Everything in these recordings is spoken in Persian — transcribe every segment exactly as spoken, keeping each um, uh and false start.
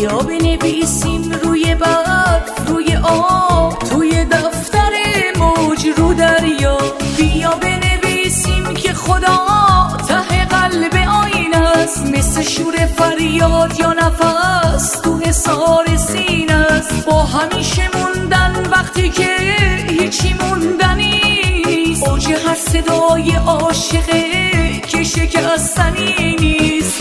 بیا بنویسیم روی برف روی آب توی دفتر موج رو دریا. بیا بنویسیم که خدا ته قلب آینه است، مثل شور فریاد یا نفس تو حصار سینه است. با همیشه موندن وقتی که هیچی موندنی نیست، اوج هر صدای عاشقه که شکستنی نیست.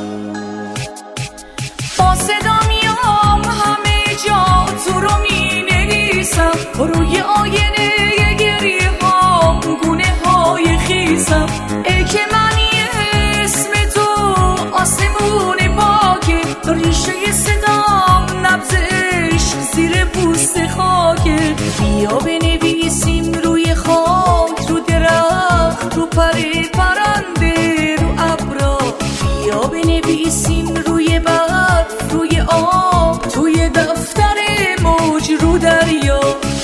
با صدا میام همه جا تو رو می نویسم، روی آینه گریه ها گونه های خیزم. ای که معنی اسم تو آسمون پاکه، ریشه صدام نبض عشق زیر پوست خاکه. بیا بنویسیم روی خاک رو درخت رو پره پرنده رو ابرا. بیا بنویسیم روی برف روی آب توی دفتر موج رو دریا.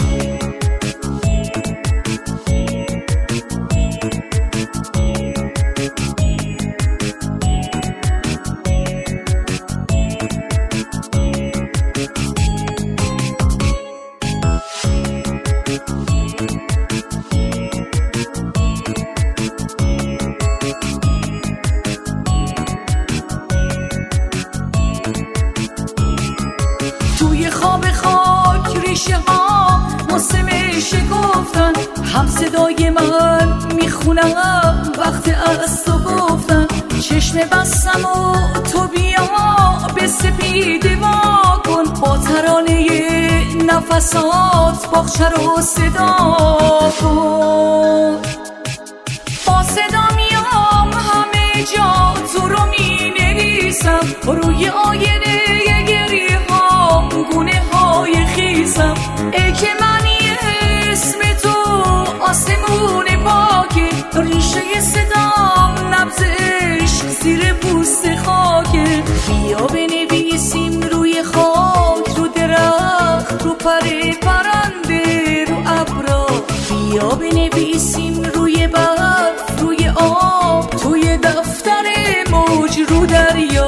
توی خواب خاک ریشه ها موسم شکفتن، هم صدای من میخونم وقت از تو گفتن. چشم بستم و تو بیا به سپیده وا کن، با ترانه نفسات باغچه رو صدا کن. با صدا میام همه جا تو رو می نویسم، روی آینه گریه ها گونه های خیزم. ای که معنی اسم تو آسمون پاکه، ریشه صدام نبض عشق زیر پوست خاکه. بیا بنویسیم روی خاک رو درخت رو پره پرنده رو ابرا. بیا بنویسیم روی برف روی آب توی دفتر موج رو دریا.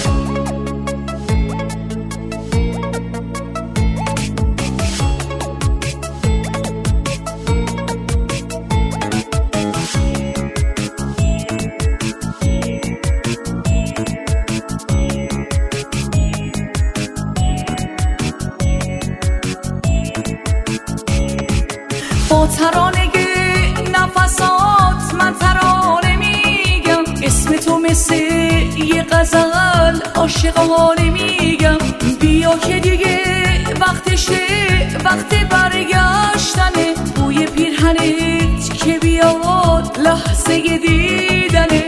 با ترانه نفسات من ترانه میگم، اسم تو مثل یه غزل عاشقانه میگم. بیا که دیگه وقتشه وقت برگشتنه، بوی پیرهنت که بیاد لحظه دیدنه.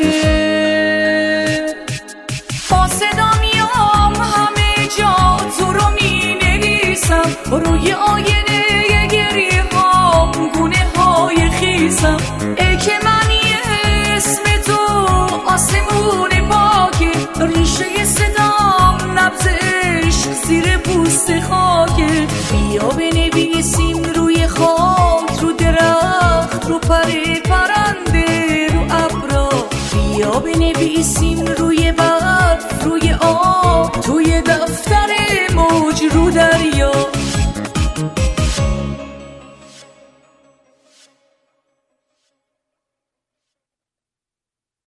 با صدا میام همه جا تو رو می نویسم، روی آینه گریه ها گونه های خیزم. ای که معنی اسم تو آسمون پاکه، ریشه صدام نبض عشق زیر پوست خاکه. بیا بنویسیم روی خاک رو درخت رو پره پرنده رو ابرا. بیا بنویسیم روی